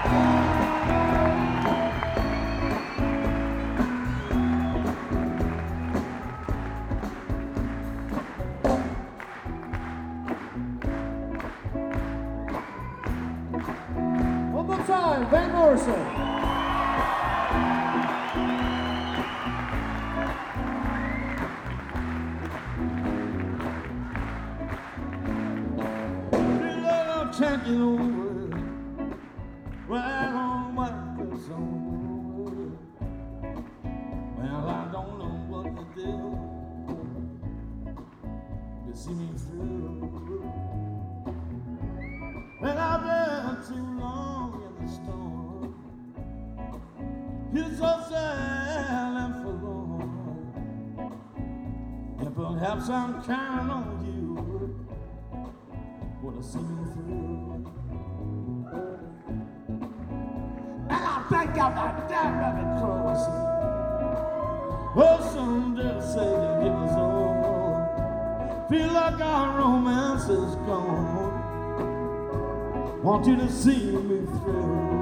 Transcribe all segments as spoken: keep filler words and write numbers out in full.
Van Morrison. Can't get over right on what goes on. Well, I don't know what to do to see me through. Well, I've been too long in the storm. You're so sad and forlorn, and perhaps I'm counting on you. Wanna see me through. And I think I'm not that very close. Well, someday say they give us all. Feel like our romance is gone. Want you to see me through.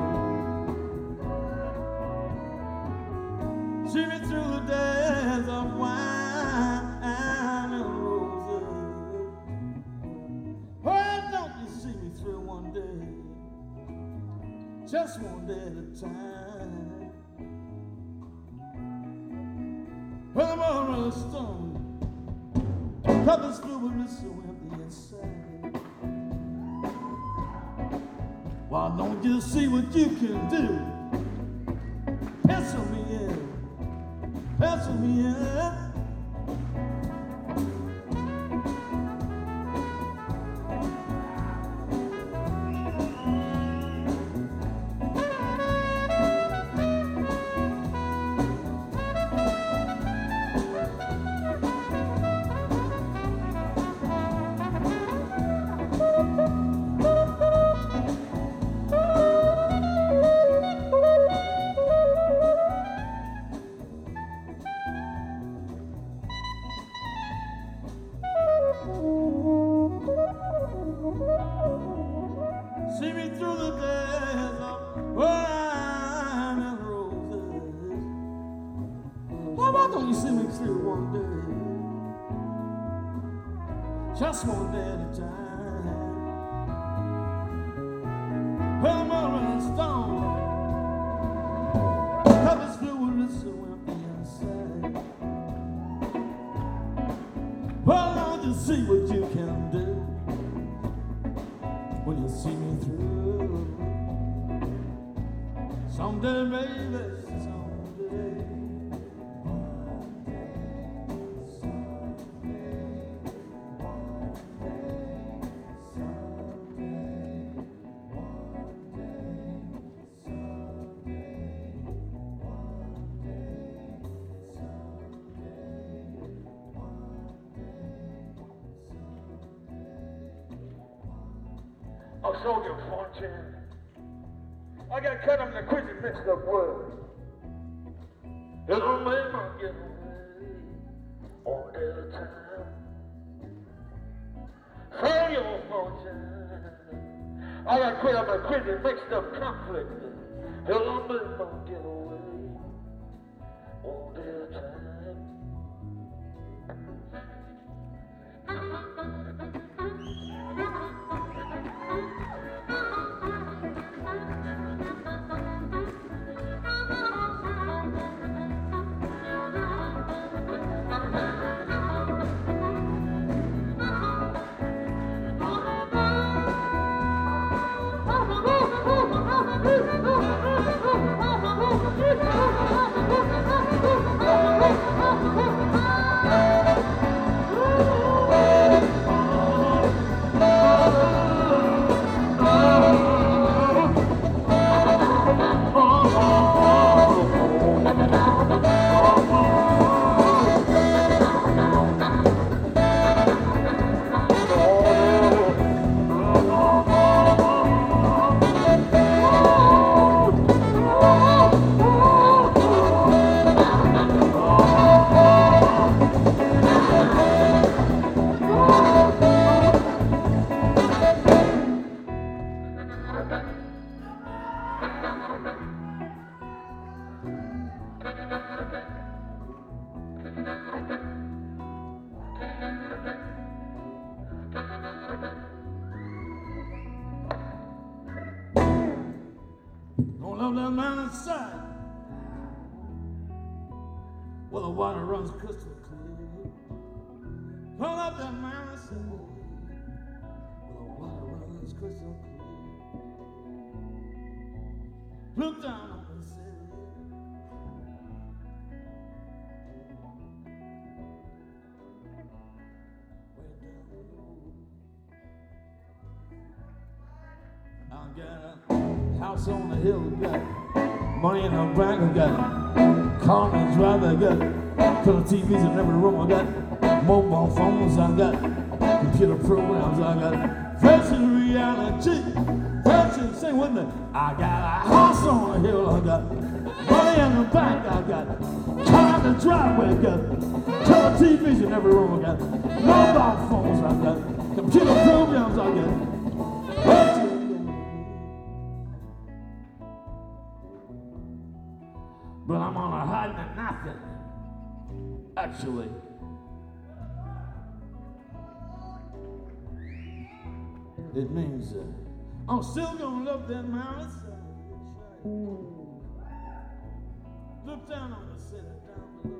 See me through the days of wine and roses. Why don't you see me through one day, just one day at a time? Well, I'm on a stone, covers fluid is so empty inside. Why don't you see what you can do? Pencil me in, pencil me in. See me through the days of wine and roses. Why, why don't you see me through one day, just one day at a time? Well, I'm a rolling stone, covers fluid is so empty inside. Well, don't you see what you can do when you see me through? Someday, baby, someday. One day, someday. One day, someday. One day, someday. One day, someday. I'll show you a fortune. I got cut up in the quick and mixed up word. It'll make my getaway all the time. Show you a fortune. I got cut up in the quick and mixed up conflict. It'll make my getaway all the time. Oh, Gonna love that mountainside where the water runs crystal clear. Gonna love that mountainside where the water runs crystal clear. Look down on the city. I got a house on the hill, got money in the bank, I got car and drive, I got color T Vs in every room, I got mobile phones, I got computer programs, I got virtual reality, virtual, sing with me. I got a house on the hill, I got money in the bank, I got car and drive, I got color T Vs in every room, I got mobile phones, I got computer programs, I got virtual. But I'm on a hiding at nothing, actually. It means uh, I'm still gonna love that mountainside. Look down on the city down below.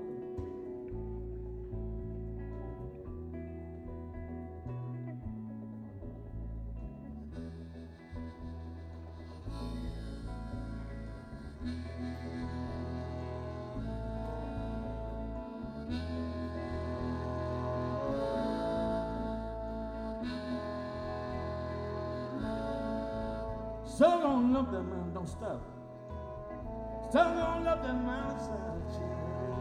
Still gonna love that man, don't stop. Still gonna love that man inside you.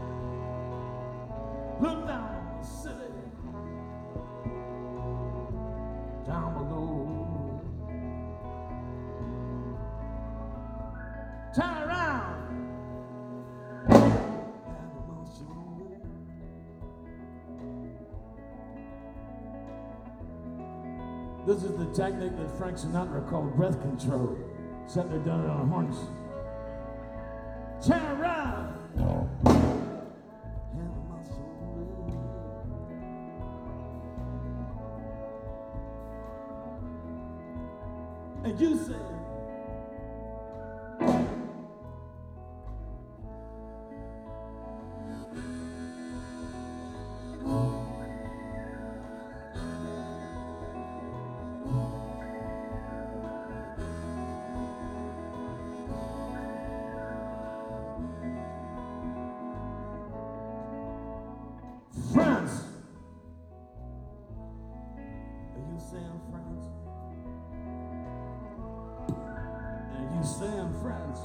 Look down on the city, down below. Turn around. This is the technique that Frank Sinatra called breath control. Except they're done it on horns. Turn around. And you say, France. Are you saying France? And you saying France?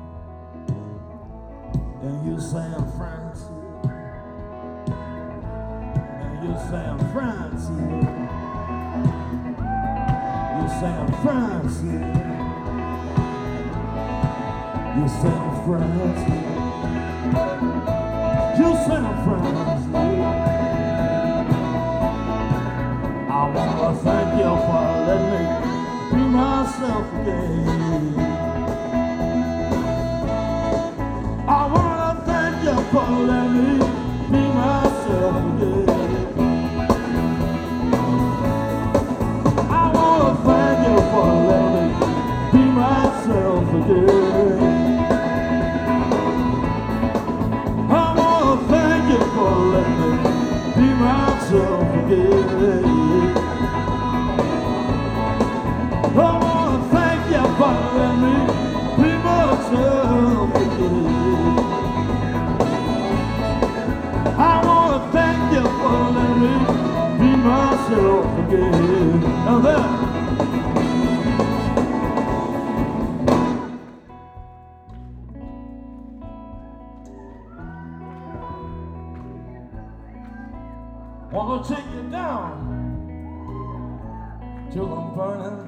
And you saying France? And you saying France? You saying France? You saying France? You saying France? I wanna thank you for letting me be myself again. I wanna thank you for letting me be myself again. I wanna thank you for letting me be myself again. I wanna thank you for letting me be myself again. I wanna thank you for letting me be myself again. I wanna thank you for letting me be myself again. Now there. Wanna take you down till I'm burning.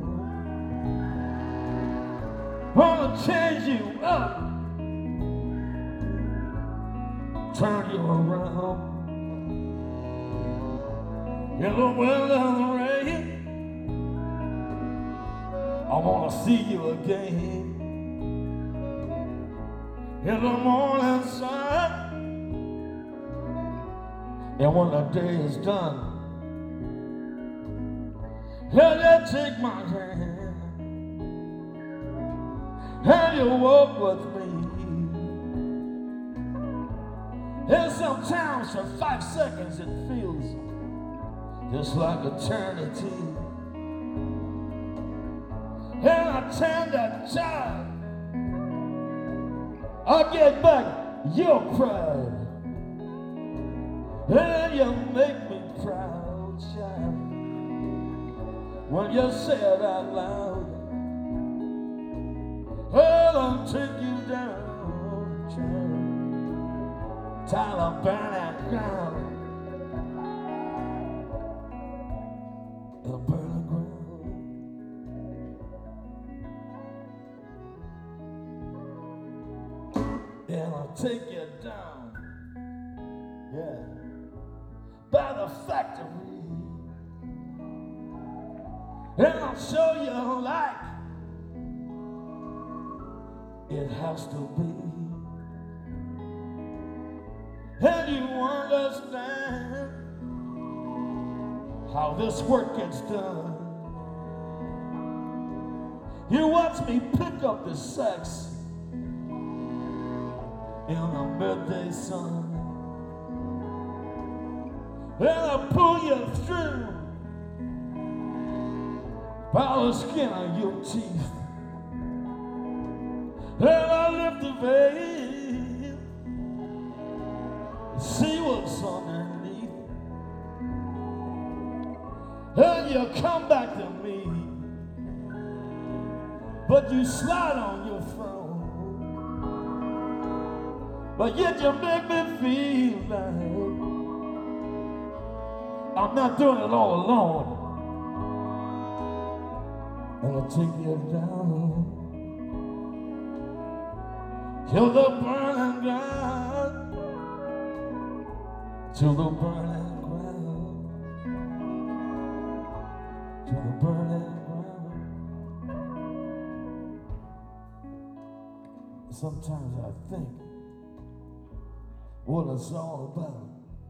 Wanna change you up, turn you around. In the wind and the rain, I wanna see you again. In the morning sun, and when the day is done, let you take my hand. and you walk with me. And sometimes for five seconds it feels just like eternity. And I turn that child, I get back your pride, and you make me proud, child, when you say it out loud. Well, I'll take you down, child, till I burn that ground. I'll burn the ground. And I'll take you down, yeah, by the factory. And I'll show you like it has to be. And you understand how this work gets done. You watch me pick up the sex in the midday sun, and I pull you through by the skin of your teeth, and I lift the veil, see what's underneath, and you come back to me, but you slide on your phone. But yet you make me feel like I'm not doing it all alone. And I'll take you down to the burning ground, to the burning ground, to the burning ground. Sometimes I think what it's all about.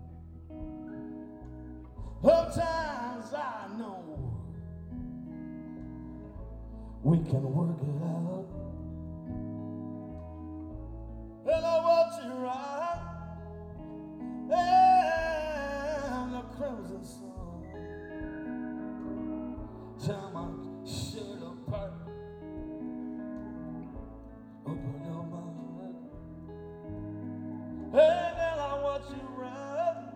Sometimes I know we can work it out. And I watch you ride and the crimson sun, tear my shirt apart, open your mind, and then I watch you ride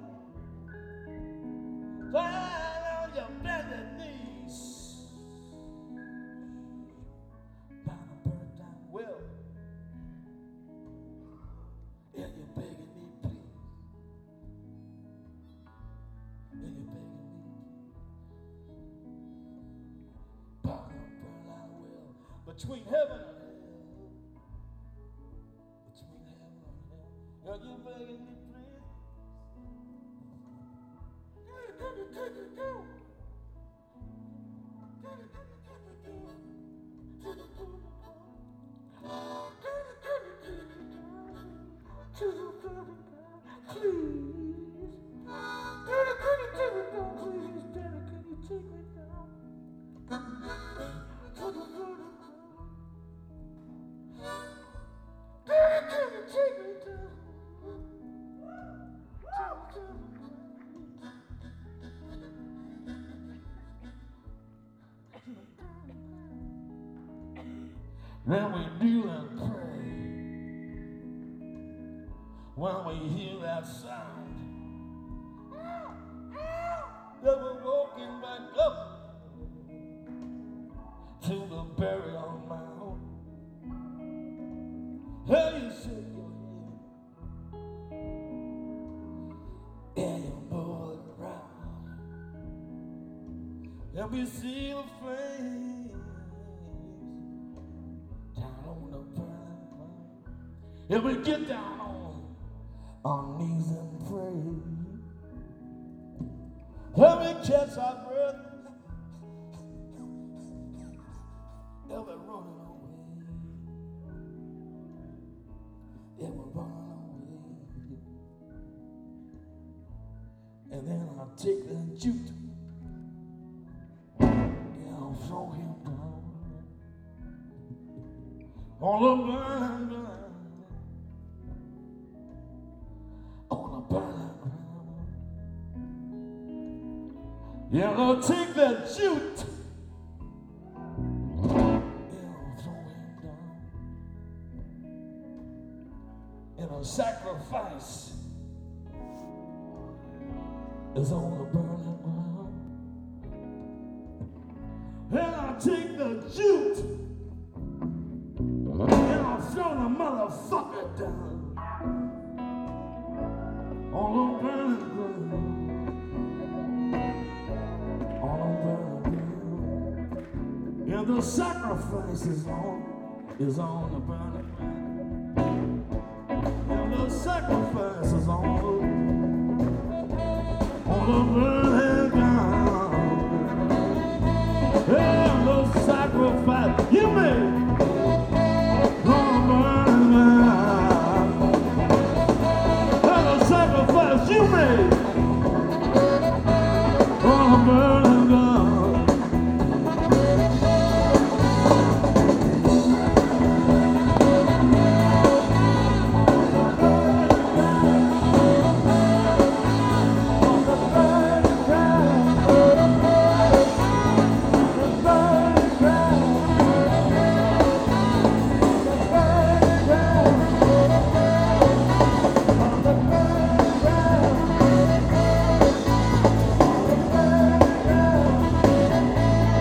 down on your bended knees, down a burnt down well, and you're begging me, please, and you're begging me, down a burnt down well, between heaven and hell, between heaven and hell, and you're begging me, please. Then we kneel and pray when we hear that sound. Then we're walking back up to the burial mound. And you shake your head and you move around, and we see the flames on the burning ground. And we get down on our knees and pray. And we catch our breath, and we're running away. And we're running away. And then I'll take the jute and I'll throw him down. on the burning ground, on the burning ground. Yeah, they'll take that jute, yeah, throw him down in a sacrifice is on the burning ground. And I'll take the jute and I'll throw the motherfucker down on the burning ground, on the burning ground. And the sacrifice is on, is on the burning ground. And the sacrifice is on, on the burning ground. And the sacrifice you made on the burning ground. And the sacrifice you made on the burning ground.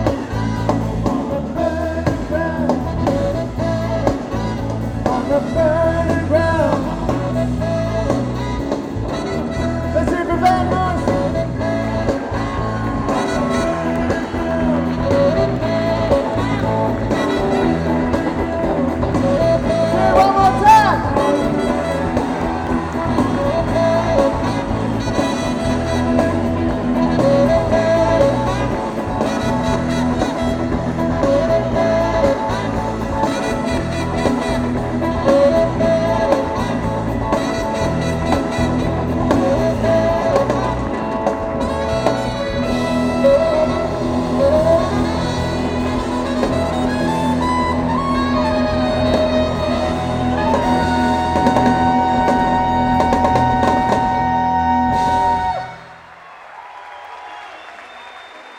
The